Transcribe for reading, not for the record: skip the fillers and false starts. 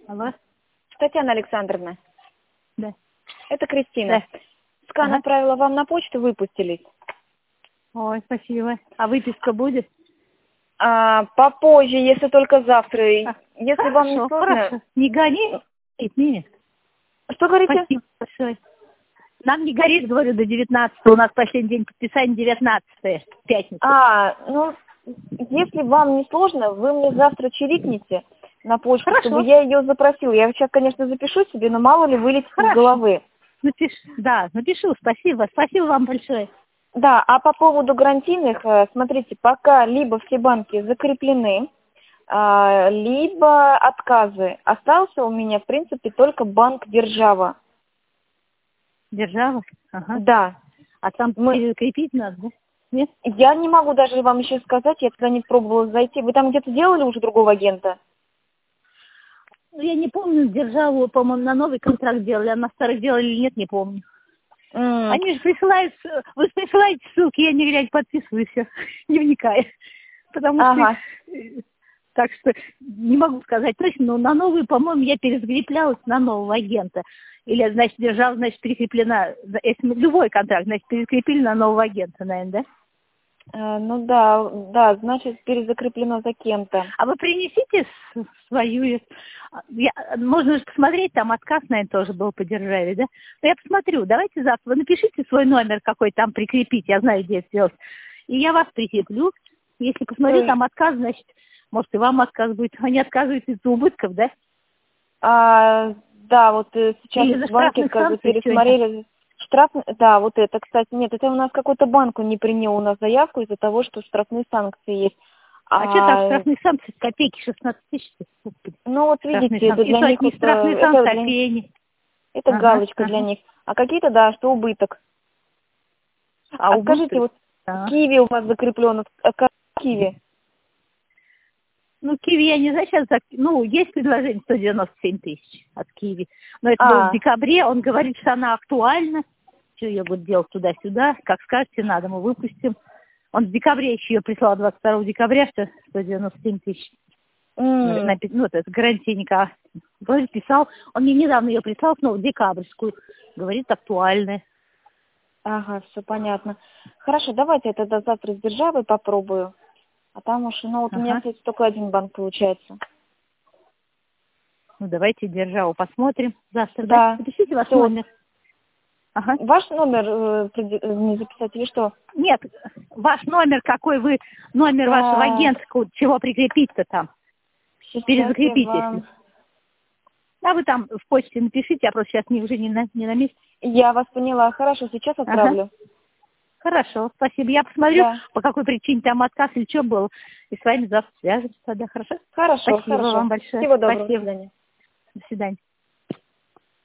Алло? Татьяна Александровна, Да. это Кристина. Да. Скан Ага. отправила вам на почту, выпустились. Ой, спасибо. А выписка будет? Попозже, если только завтра. Если Хорошо, вам не сложно... хорошо. Не гони. Нет. Что говорите? Спасибо большое. Нам не горит, говорю, до 19-го. У нас последний день подписания 19-е, пятница. Если вам не сложно, вы мне завтра чирикните на почту, Хорошо. чтобы я ее запросила. Я сейчас, конечно, запишу себе, но мало ли вылетит из головы. Напишу. Спасибо. Спасибо вам большое. Да, а по поводу гарантийных, смотрите, пока либо все банки закреплены, либо отказы. Остался у меня, в принципе, только банк «Держава». Держава? Ага. Да. А там перекрепить надо, да? Нет? Я не могу даже вам еще сказать, я туда не пробовала зайти. Вы там где-то делали уже другого агента? Ну, я не помню, Державу, по-моему, на новый контракт делали, а на старый делали или нет, не помню. Они же присылают, вы присылаете ссылки, я не глядя подписываю все, не вникая. Потому что, так что не могу сказать точно, но на новый, по-моему, я перезакреплялась на нового агента. Или, значит, Держава, значит, перекреплена, если любой контракт, значит, перекрепили на нового агента, наверное, да? Ну да, значит, перезакреплено за кем-то. А вы принесите свою... можно же посмотреть, там отказ, наверное, тоже был по Державе, да? Но я посмотрю, давайте завтра. Вы напишите свой номер какой там прикрепить, я знаю, где это сделать. И я вас прикреплю. Если посмотрю, там отказ, значит, может, и вам отказ будет. Они отказываются из-за убытков, да? Да, вот сейчас Или за банки как бы пересмотрели... Да, вот это, кстати, нет, это у нас какой-то банк, он не принял у нас заявку из-за того, что штрафные санкции есть. А что там штрафные санкции? Копейки, 16 тысяч? Ну вот видите, это для них... Не штрафные санкции, а пени. Это галочка для них. А какие-то, да, что убыток. А скажите, вот Киви у вас закреплен, как Киви? Ну, Киви, я не знаю, сейчас, есть предложение 197 тысяч от Киви. Но это было в декабре, он говорит, что она актуальна. Что я буду делать туда-сюда, как скажете, надо, мы выпустим. Он в декабре еще ее прислал, 22 декабря, что 197 тысяч. Ну, это гарантийника. Вроде писал, он мне недавно ее прислал, снова декабрьскую. Говорит, актуальная. Ага, все понятно. Хорошо, давайте я тогда завтра с Державой попробую. А там уж, у меня, кстати, только один банк получается. Ну, давайте Державу посмотрим завтра, да? Запишите ваш номер. Ага. Ваш номер не записать или что? Нет, ваш номер, какой вы, номер вашего агентского, чего прикрепить-то там? Перезакрепите. Если. Да, вы там в почте напишите, я просто сейчас уже не на месте. Я вас поняла. Хорошо, сейчас отправлю. Хорошо, спасибо. Я посмотрю, по какой причине там отказ или что было. И с вами завтра свяжемся тогда, хорошо? Хорошо, спасибо вам большое. Всего доброго. Спасибо. До свидания. До свидания.